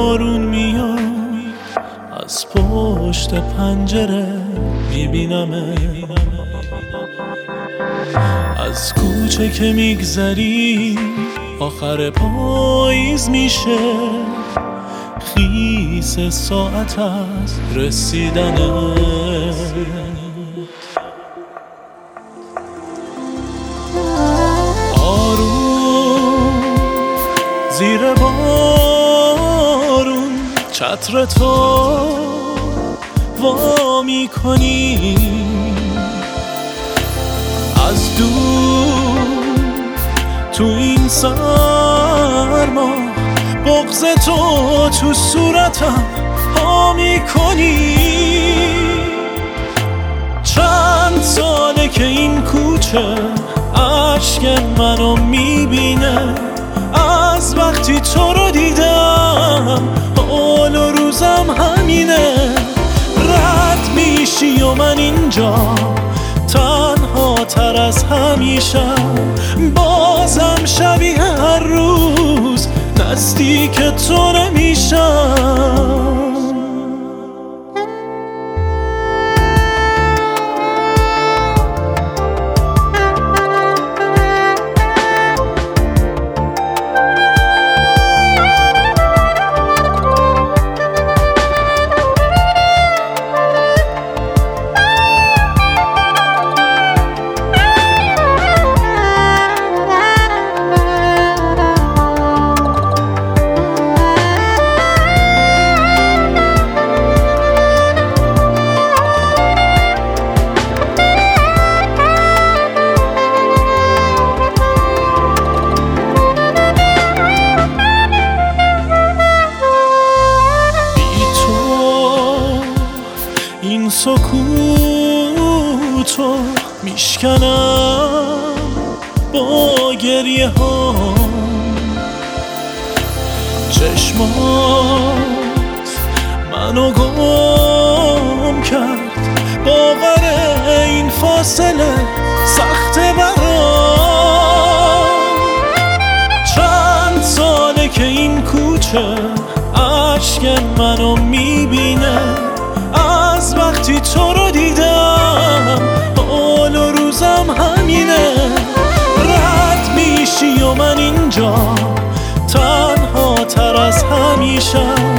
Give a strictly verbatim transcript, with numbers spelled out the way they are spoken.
بارون میاد از پشت پنجره میبینمه، از کوچه که میگذری آخر پاییز میشه، خیس ساعت از رسیدنه. آروم زیر بارون چتر تو وا میکنی، از دور تو این سرما بغض تو تو صورتم ها میکنی. چند ساله که این کوچه اشک منو میبینه، از وقتی تو رو دیدم حال و روزم همینه. رد میشی و من اینجا تنها تر از همیشه، بازم شبیه هر روز نزدیک تو نمیشم. این سکوتو میشکنم با گریه ها، چشمات منو گم کرد، باور این فاصله سخته برام. چند ساله که این کوچه اشک منو میبینه، از وقتی تو رو دیدم حال و روزم همینه. رد میشی و من اینجا تنها تر از همیشه،